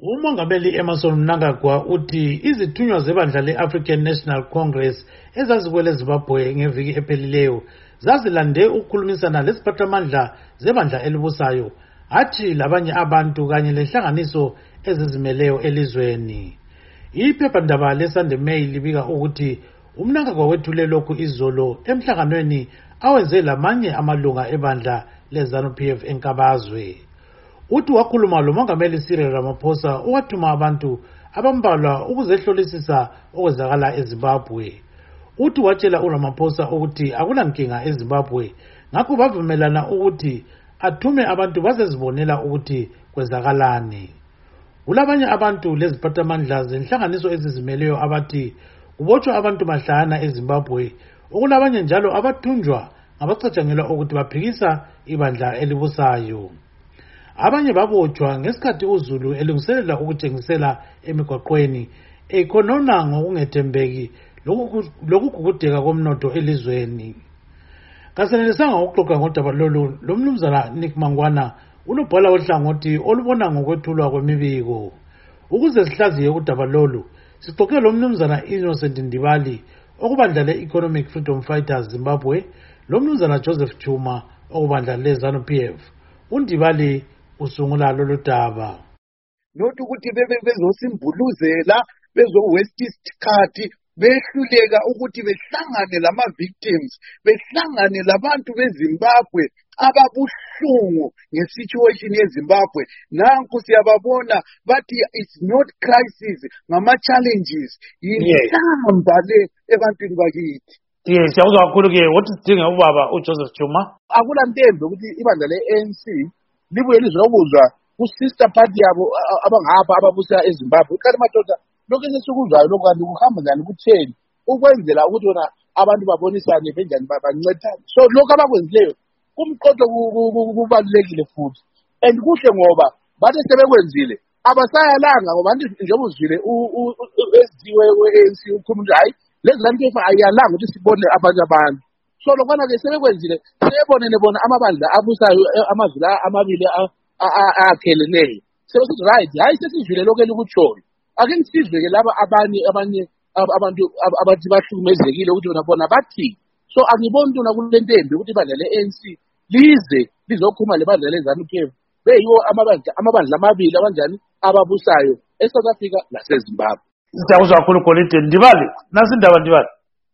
Umongameli Emmerson Mnangagwa uthi izithunywa zebandla le-African National Congress ezazikwele Zimbabwe ngeviki ephelileyo zazilande ukukhulumisana lesiphathamandla zebandla elibusayo athi labanye abantu kanye lenhlanganiso ezizimeleyo elizweni. Iphephandaba leSunday Mail libika ukuthi uMnangagwa wethule lokhu izolo emhlanganweni awenze lamanye amalunga ebandla leZANU-PF eNkabazwe. Uthi wakhuluma lomongameli Cyril Ramaphosa owathuma abantu abambalwa ukuzehlolisisa okwenzakala eZimbabwe. Uthi watshela uRamaphosa ukuthi akulankinga eZimbabwe, ngakho bavumelana ukuthi athume abantu bazezibonela ukuthi kwenzakalani. Kulabanye abantu leziphathamandla zenhlanganiso ezizimeleyo abathi kubotshwa abantu mahlana eZimbabwe, okulabanye njalo abathunjwa ngabacatshangelwa ukuthi baphikisa ibandla elibusayo. Abanye babotshwa ngesikhathi uZulu elungiselela ukutshengisela emigwaqweni ekhonona ngokungethembeki lokugugudeka komnotho elizweni. Kasenelisanga ukuxoxa ngodaba lolu lomnumzana Nick Mangwana unobhala ohlangothi olubona ngokwethulwa kwemibiko. Ukuze sihlaziye udaba lolu sixoxe lomnumzana Innocent Ndibali okubandla le-Economic Freedom Fighters Zimbabwe lomnumzana Joseph Chuma okubandla leZANU-PF. uNdibali usungula lolu daba. Not ukuthi bezosimbuluzela bezo-waste isikhathi behluleka ukuthi behlangane lama-victims, behlangane labantu beZimbabwe ababuhlungu nge-situation yeZimbabwe. Nanku siyababona bathi it's not crisis, ngama-challenges. Yinhlamba le ebantwini bakithi. Siyakuzwa kakhulu-ke what isidinga ubaba uJoseph Chuma. Akulantembe ukuthi ibandla le-ANC libuye lizokuzwa ku-sister party yabo abangapha ababusa eZimbabwe. Kanti madoda lokho esesikuzwayo lokho kanti kuhamba njani kutheni ukwenzela ukuthi wona abantu babonisane benjani bancedane. So lokho abakwenzileyo kumqodo kubalulekile futhi and kuhle ngoba bathi sebekwenzile abasayalanga ngoba njengoba uzwile esidziwe we-ANC ukhuluma ukuthi hayi lezi ZANU-PF ayiyalanga ukuthi sibone abanye abantu. So lokwana-ke sebekwenzile sebebonene bona amabandla abusayo amavila amabili akheleneyo sebesithi right hayi sesizwile lokho elikutshoyo ake ngisizwe-ke laba abanye abantu abathi bahlukumezekile ukuthi bona bathi. So angiboni ntona kule ntembi ukuthi ibandla le-ANC lize lizokhuluma lebandla leZANU-PF beyiwo amabandla amabili abanjani ababusayo eSouth Africa naseZimbabwe. Siyakuzwa kakhulu Golide. Ndibali, nasi indaba Ndibali.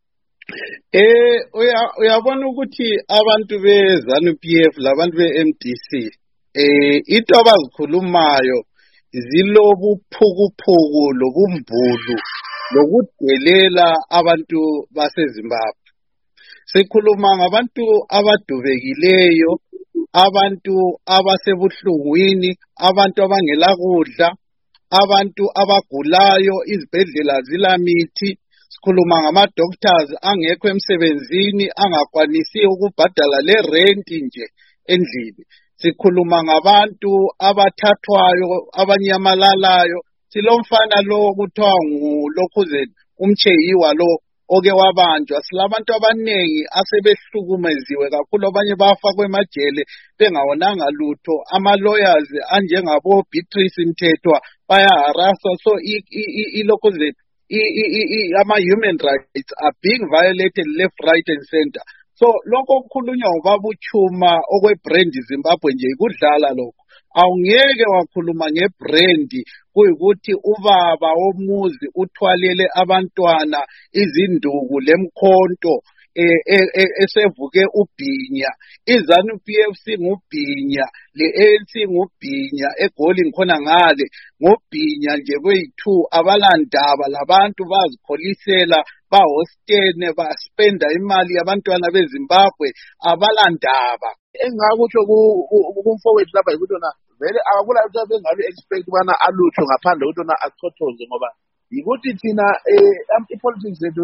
Uyabona ukuthi abantu beZANU-PF labantu be-MDC into abazikhulumayo zilobuphukuphuku lobumbulu lokudelela abantu baseZimbabwe. Sikhuluma ngabantu abadubekileyo, abantu abasebuhlungwini, abantu abangela kudla, abantu abagulayo, izibhedlela zilamithi. Sikhuluma ngama-doctors angekho emsebenzini angakwanisi ukubhadala le rent nje endlini. Sikhuluma ngabantu abathathwayo, abanyamalalayo. Silomfana lo kuthiwa nguLokhuzeni uMcheyiwa lo oke wabanjwa. Silabantu abanengi asebehlukumeziwe kakhulu, abanye bafakwe emajele bengawonanga lutho. Ama-lawyers anjengabo Beatrice Mthethwa bayaharaswa. So iLokhuzeni ama-human rights are being violated left, right and center. So lokho kukhulunywa ngobaba uChuma okwe-brand Zimbabwe nje ikudlala lokho. Awungeke wakhuluma nge-brand kuyikuthi ubaba womuzi uthwalele abantwana izinduku lemkhonto esevuke ubhinya. iZANU-PF ngubhinya, le-ANC ngubhinya, eGoli ngikhona ngale ngubhinya nje kwethu. Abalandaba labantu bazikholisela bahostene baspenda imali yabantwana beZimbabwe abalandaba. Engakutsho kumfowethu lapha yikuthi wona vele akula into bengabe expect ubana alutho ngaphandle ukuthi wona achothoze ngoba yikuthi thina i-politics zethu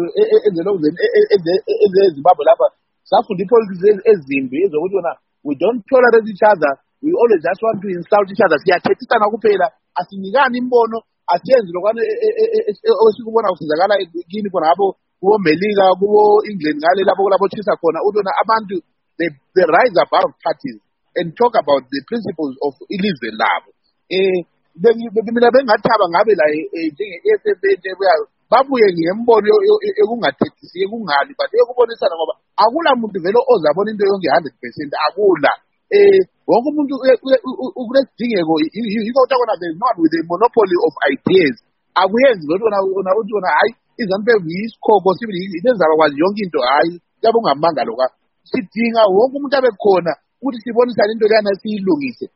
ezeZimbabwe lapha safunda i-politics ezimbi ezokuthi wona we don't tolerate each other, we always just want to insult each other. Siyathethisana kuphela, asinikani imbono, asiyenzi lokwane osikubona kusizakala kini khona ngabo kubo Melika kubo England ngale lapho kulapho thisa khona ukuthi abantu they rise above parties and talk about the principles of ilizwe labo. mina bengathaba ngabe la njenge-SFA nje babuye ngembono ekungathethisi ekungali but ekubonisana ngoba akula muntu vele ozabona into yonke 100%, akula. Wonke umuntu kunesidingeko, yiko kuthiwa khona there is no one with a monopoly of ideas. Akuyenzi loo nto uthi wona hayi iZANU-PF yisikhoko sibili yenza bakwazi yonke into, hayi yabe ungamanga lokho. Sidinga wonke umuntu abe khona ukuthi sibonisane into leyana siyilungise.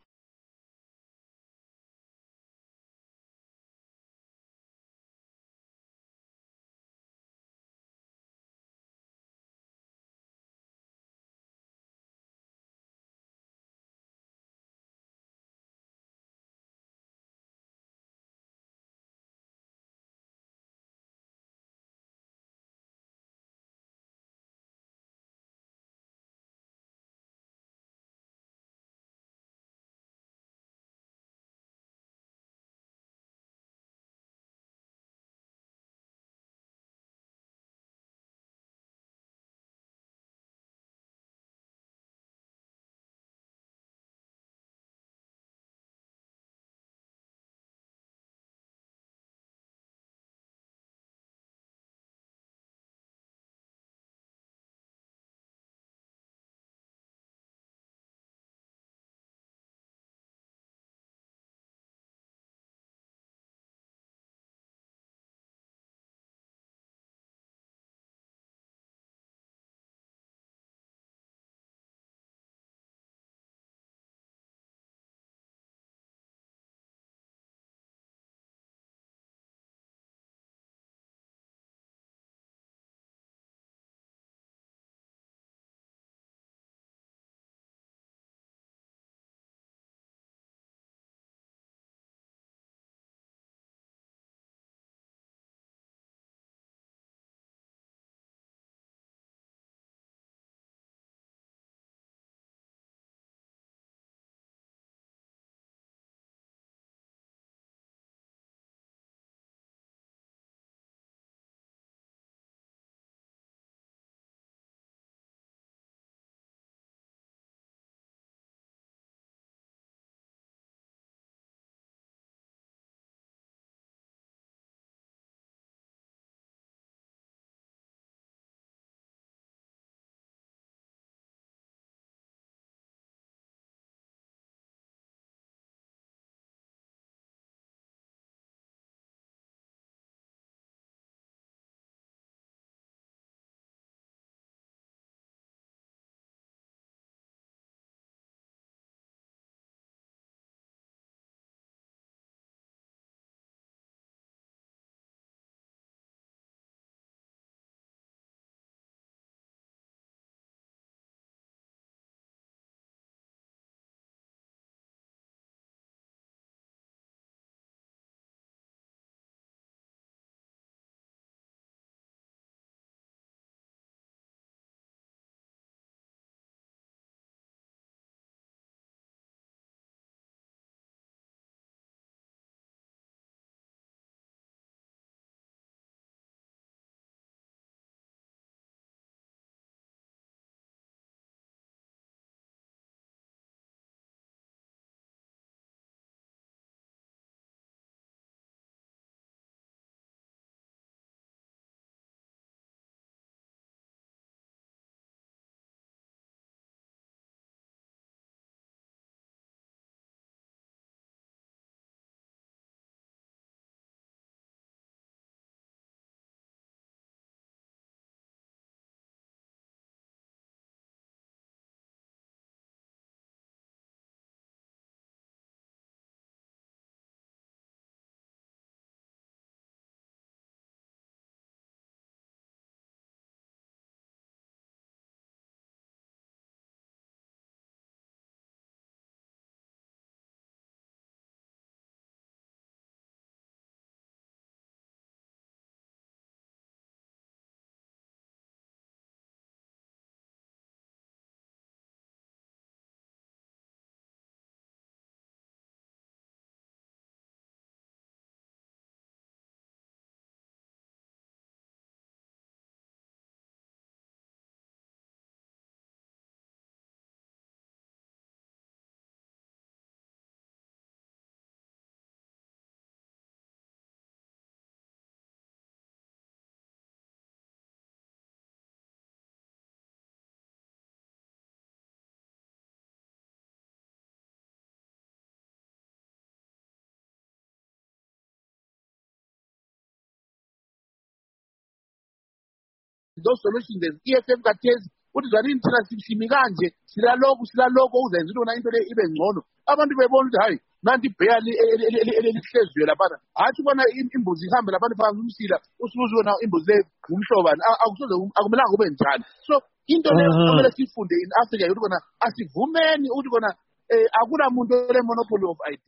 those solutions as EFF kathesi uthi zanini thina simi kanje silaloko uzenza into into le ibe ngcono abantu bebona ukuthi hayi nanti ibheyali elihlezwe laphana hathi ubona imbuzi ihambe laphana phansi umsila usuzona imbuzi le ngumhlobani akumelanga kube njalo so into le kumele sifunde in Africa ukuthi kona asivumeni ukuthi kona akula muntu ole monopoly of ideas.